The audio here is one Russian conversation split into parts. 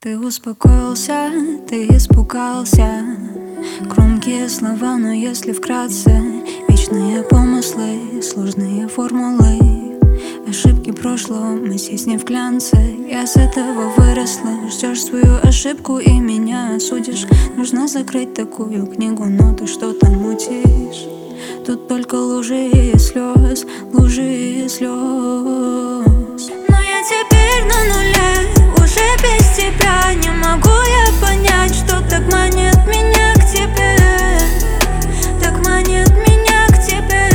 Ты успокоился, ты испугался. Громкие слова, но если вкратце: вечные помыслы, сложные формулы, ошибки прошлого, мы здесь не в глянце. Я с этого выросла. Ждешь свою ошибку и меня осудишь. Нужно закрыть такую книгу, но ты что-то мутишь. Тут только лужи и слез, лужи и слез. Но я теперь на нуле, уже без тебя. Не могу я понять, что так манит меня к тебе, так манит меня к тебе.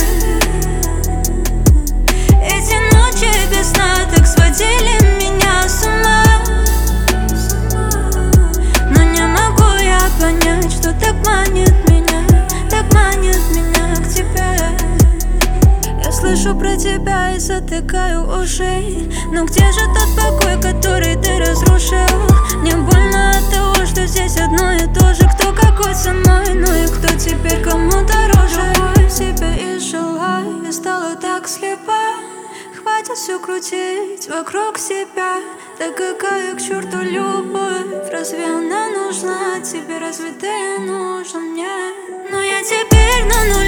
Эти ночи без сна так сводили меня с ума. Но не могу я понять, что так манит меня, так манит меня к тебе. Я слышу про тебя и затыкаю уши. Но где же тот покой, который ты разрушил? Мне больно от того, что здесь одно и то же. Кто какой со мной, ну и кто теперь кому дороже? Другой себе изжила и стала так слепа. Хватит все крутить вокруг себя. Да какая к черту любовь? Разве она нужна тебе? Разве ты нужен мне? Но я теперь на нуле.